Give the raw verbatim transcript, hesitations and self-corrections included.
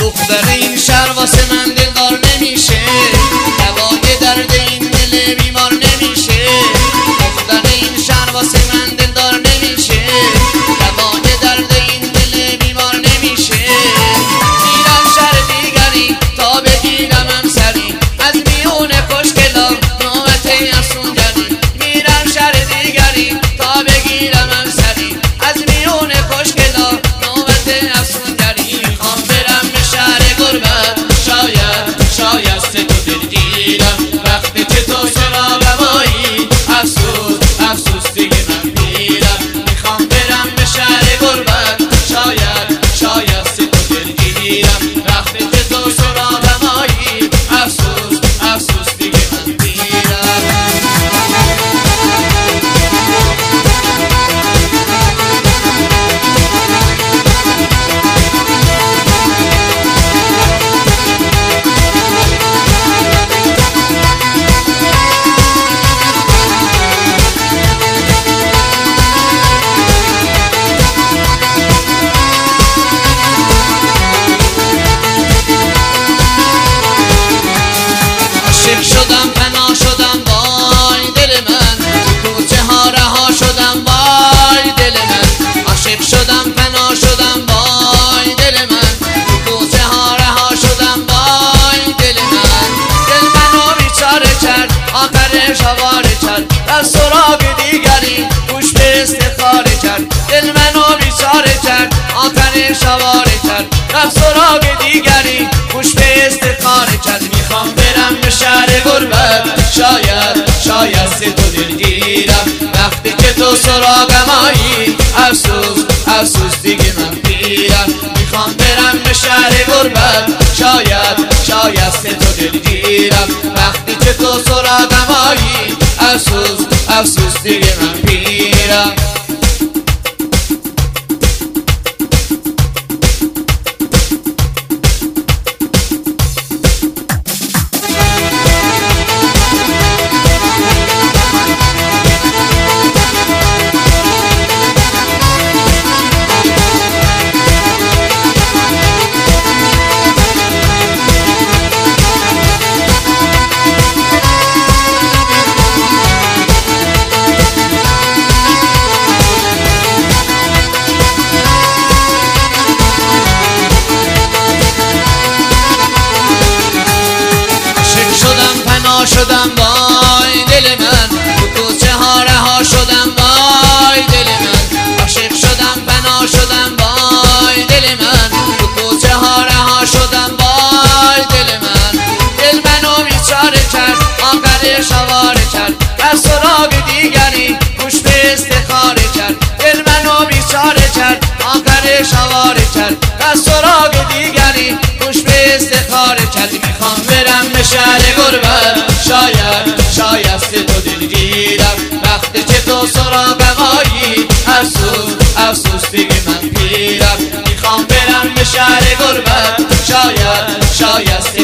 دختر این شهر واسه من دلدار نمیشه، دوای درد این دل بیمار نمیشه. دختر این شهر واسه من دلدار نمیشه، دوای درد این دل بیمار نمیشه. میرم شهر دیگری تا بگیرمم سری، از میون خوشگلا نوبت افسونگری. میرم شهر دیگری تا بگیرمم سری، از میون خوشگلا نوبت افسونگری. میخوام برم به شهر غربت، شاید شاید سه تو دلگیرم وقتی که تو سراغم آیی. افسوس افسوس دیگه من میرم. میخوام برم به شهر غربت، شاید شاید سه تو دلگیرم وقتی که تو سراغم آیی. افسوس افسوس دیگه من میرم. عاشق شدم پناه شدم وای دل من، کوچه ها رها شدم وای دل من. عاشق شدم پناه شدم وای دل من، کوچه ها رها شدم وای دل من. دل منو بیچاره کرد آخرش آواره کرد، در سراغ دیگری گوش به استخاره کرد. دل منو بیچاره کرد آخرش آواره کرد، در سراغ دیگری گوش به استخاره کرد. میخوام برم به شهر غربت، شاید شاید سه تو دلگیرم وقتی که تو سراغم آیی. افسوس افسوس دیگه من پیرم. میخوام برم به شهر غربت، شاید شاید سه تو دلگیرم وقتی که تو سراغم آیی. افسوس افسوس دیگه من پیرم. شدم وای دل من، تو کوچه ها رها شدم وای دل من. عاشق شدم پناه شدم وای دل من، تو کوچه ها رها شدم وای دل من. دل منو بیچاره کرد آخرش آواره کرد، در سراغ دیگری گوش به استخاره کرد. دل منو بیچاره کرد آخرش آواره کرد، در سراغ دیگری گوش به استخاره کرد. میخوام برم به شهر غربت، شاید شاید سه تو دلگیرم وقتی که تو سراغم آیی. افسوس افسوس دیگه من پیرم. میخوام برم به شهر غربت، شاید شاید